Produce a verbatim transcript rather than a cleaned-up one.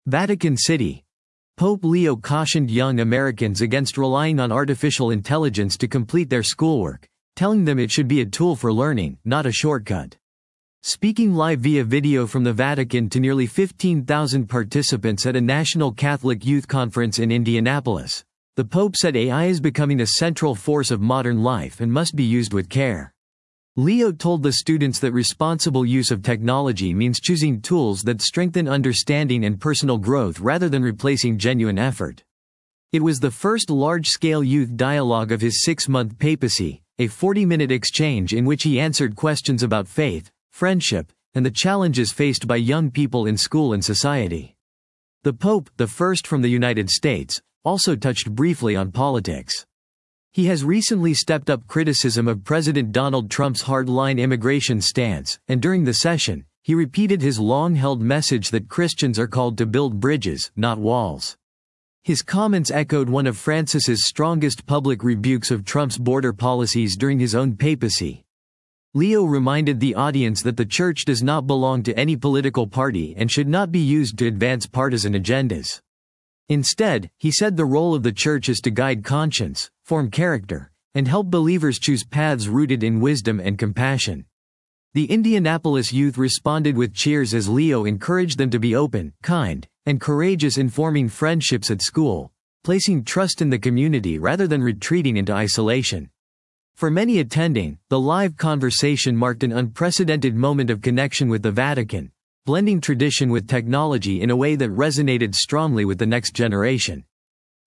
Vatican City. Pope Leo cautioned young Americans against relying on artificial intelligence to complete their schoolwork, telling them it should be a tool for learning, not a shortcut. Speaking live via video from the Vatican to nearly fifteen thousand participants at a National Catholic Youth Conference in Indianapolis, the Pope said A I is becoming a central force of modern life and must be used with care. Leo told the students that responsible use of technology means choosing tools that strengthen understanding and personal growth rather than replacing genuine effort. It was the first large-scale youth dialogue of his six-month papacy, a forty-minute exchange in which he answered questions about faith, friendship, and the challenges faced by young people in school and society. The Pope, the first from the United States, also touched briefly on politics. He has recently stepped up criticism of President Donald Trump's hardline immigration stance, and during the session, he repeated his long-held message that Christians are called to build bridges, not walls. His comments echoed one of Francis's strongest public rebukes of Trump's border policies during his own papacy. Leo reminded the audience that the Church does not belong to any political party and should not be used to advance partisan agendas. Instead, he said the role of the Church is to guide conscience, form character, and help believers choose paths rooted in wisdom and compassion. The Indianapolis youth responded with cheers as Leo encouraged them to be open, kind, and courageous in forming friendships at school, placing trust in the community rather than retreating into isolation. For many attending, the live conversation marked an unprecedented moment of connection with the Vatican, blending tradition with technology in a way that resonated strongly with the next generation.